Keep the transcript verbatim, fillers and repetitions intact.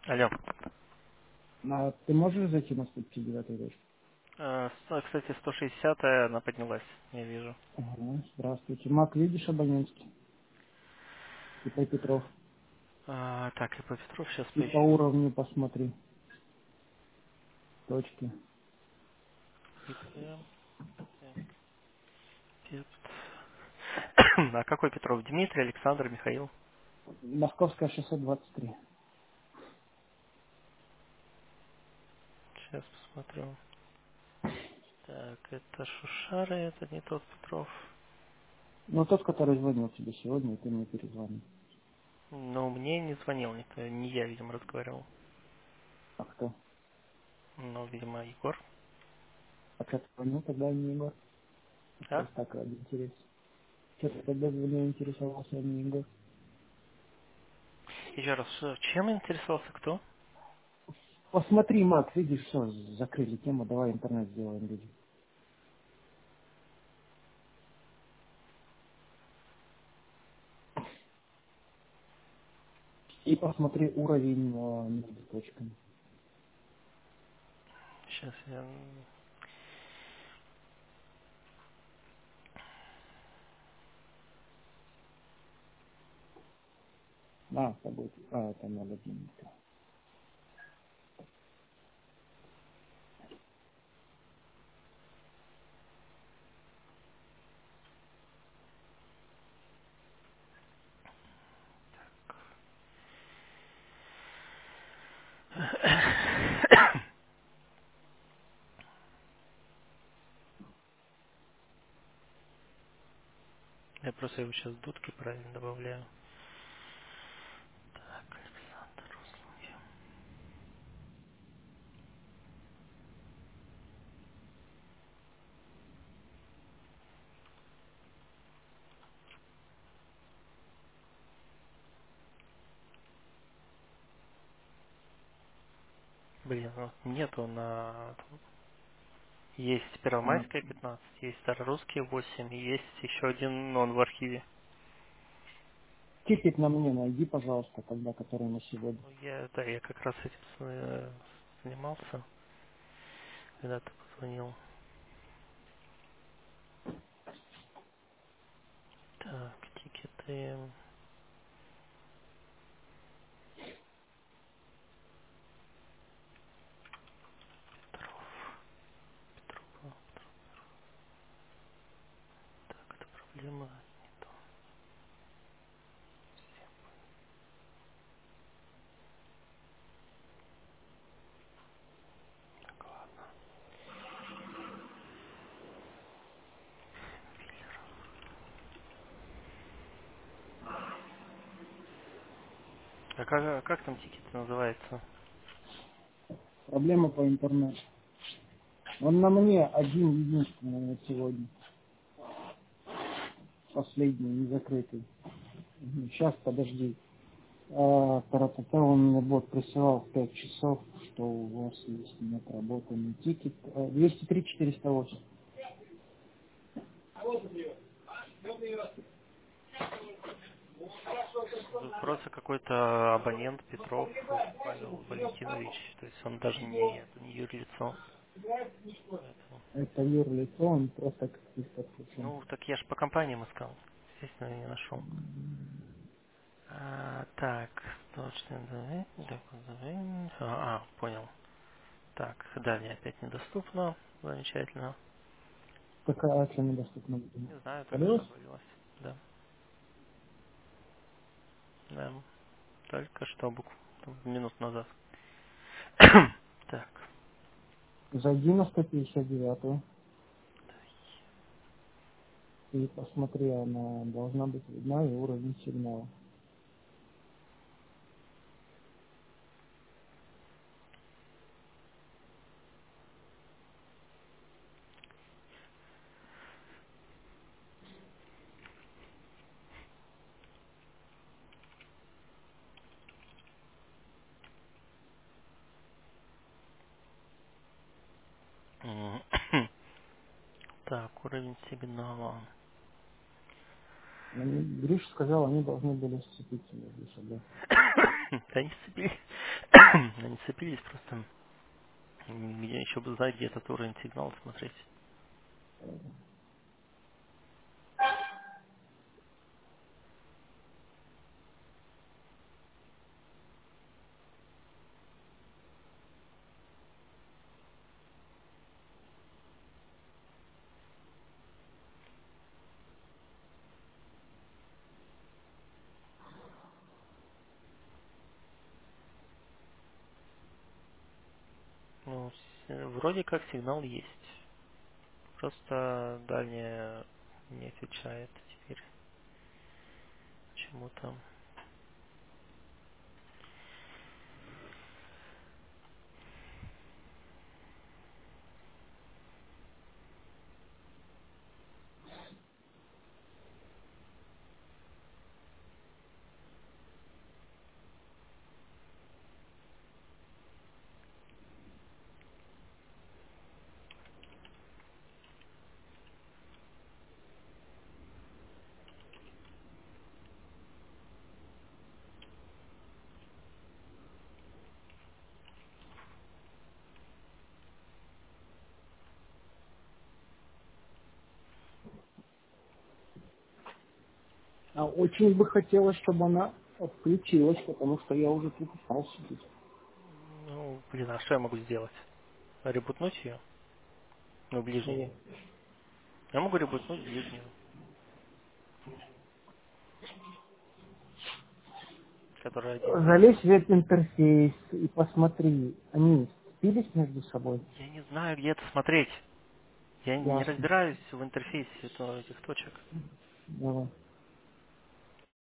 Алло. А ты можешь зайти на сто пятьдесят девятую точку? Э, сто- Кстати, сто шестидесятая она поднялась, я вижу. Ага, здравствуйте. Мак, видишь абонентский? И по Петров. А, так, и по Петров сейчас И по поищу. уровню посмотри. Точки. ИП, так, Пет. А какой Петров? Дмитрий, Александр, Михаил? Московская шестьсот двадцать три. Сейчас посмотрю. Так, это Шушары, это не тот Петров. Ну, тот, который звонил тебе сегодня, и ты мне перезвонил. Но мне не звонил никто, не я, видимо, разговаривал. А кто? Ну, видимо, Егор. А что ты звонил тогда, а не Егор? Да? Просто так, ради интереса. Что ты тогда звонил, интересовался, а не Егор? Еще раз, э, чем интересовался кто? Посмотри, Мак, видишь, все, закрыли тему, давай интернет сделаем, люди. И посмотри уровень э, между точками. Сейчас я... м, А, с тобой. А, это надо денег. Я просто его сейчас дудки правильно добавляю. Так, Александр, услуги. Блин, вот нету на... Есть А, Первомайская пятнадцать, есть Старорусские восемь, и есть еще один, но он в архиве. Тикет на мне найди, пожалуйста, тогда, который на сегодня. Ну, я, да, я как раз этим э, занимался, когда ты позвонил. Так, тикеты. Петров, Петрова. Так, это проблема. Не то. Так, ладно. А как, а как там тикет называется? Проблема по интернету. Он на мне один единственный вот сегодня. Последний, не закрытый. Сейчас, подожди. А, тара-та-та, он мне бот присылал в пять часов, что у вас есть нет работы, тикет. А, двести три четыреста восемь. Тут просто какой-то абонент Петров Павел Валентинович. То есть он даже не, это не юрлицо. Поэтому. Это юрлицо, он просто как-то подключен. Ну, так я ж по компаниям искал. Естественно, я не нашел. А, так, точно, давай, давай. А, а, понял. Так, далее опять недоступно. Замечательно. Какая акция недоступна? Не знаю, только что Плюс, обновилась. Да, да. Только что, буквально минут назад. Так, зайди на сто пятьдесят девятую и посмотри, она должна быть видна и уровень сигнала. м, так, уровень сигнала. Они- Гриш сказал, они должны были сцепиться между собой. Да не сцепились. зацепились просто. Мне еще бы знать, где этот уровень сигнала смотреть. Ну, с- вроде как сигнал есть. Просто дальняя не отвечает теперь почему-то. А очень бы хотелось, чтобы она отключилась, потому что я уже тут устал сидеть. Ну, блин, а что я могу сделать? Ребутнуть ее? Ну, ближний. Вот. Я могу ребутнуть ближнюю, которая один и Залезь есть. в этот интерфейс и посмотри, они спились между собой? Я не знаю, где это смотреть. Я не Ясно. разбираюсь в интерфейсе это- этих точек. Давай.